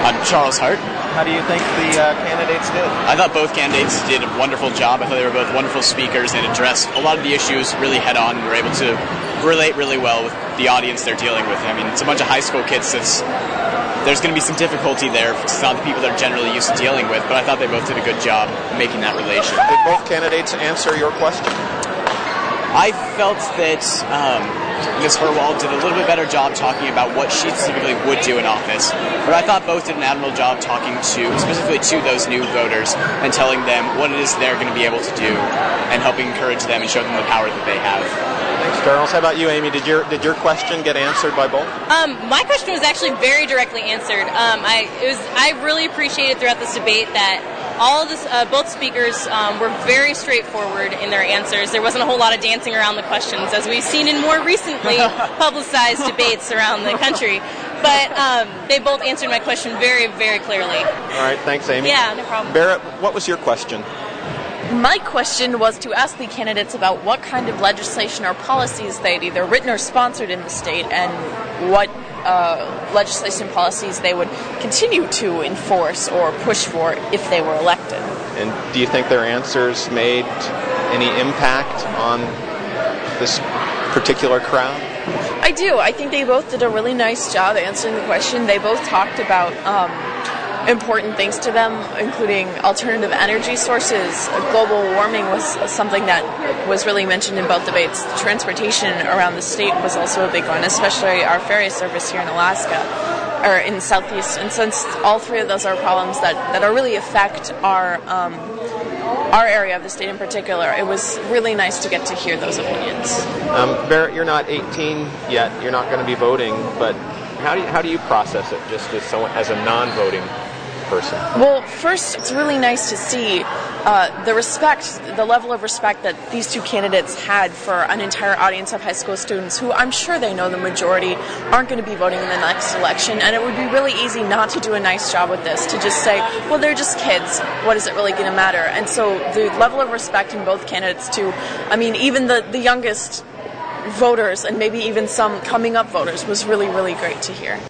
Charles Hart. How do you think the candidates did? I thought both candidates did a wonderful job. I thought they were both wonderful speakers and addressed a lot of the issues really head on and were able to relate really well with the audience they're dealing with. I mean, it's a bunch of high school kids, so there's going to be some difficulty there. It's not the people they're generally used to dealing with, but I thought they both did a good job making that relation. Did both candidates answer your question? I felt that Ms. Herwald did a little bit better job talking about what she specifically would do in office, but I thought both did an admirable job talking specifically to those new voters and telling them what it is they're going to be able to do and helping encourage them and show them the power that they have. Thanks, Charles. How about you, Amy? Did your question get answered by both? My question was actually very directly answered. I really appreciated throughout this debate that both speakers were very straightforward in their answers. There wasn't a whole lot of dancing around the questions, as we've seen in more recently publicized debates around the country. But they both answered my question very, very clearly. All right, thanks, Amy. Yeah, no problem. Barrett, what was your question? My question was to ask the candidates about what kind of legislation or policies they'd either written or sponsored in the state and what legislation policies they would continue to enforce or push for if they were elected. And do you think their answers made any impact on this particular crowd? I do. I think they both did a really nice job answering the question. They both talked about important things to them, including alternative energy sources. Global warming was something that was really mentioned in both debates. Transportation around the state was also a big one, especially our ferry service here in Alaska, or in Southeast. And since all three of those are problems that really affect our area of the state in particular, it was really nice to get to hear those opinions. Barrett, you're not 18 yet. You're not going to be voting, but how do you process it just as a non-voting person? Well, first, it's really nice to see the level of respect that these two candidates had for an entire audience of high school students who I'm sure they know the majority aren't going to be voting in the next election, and it would be really easy not to do a nice job with this, to just say, well, they're just kids, what is it really going to matter? And so the level of respect in both candidates too, I mean, even the youngest voters and maybe even some coming up voters was really, really great to hear.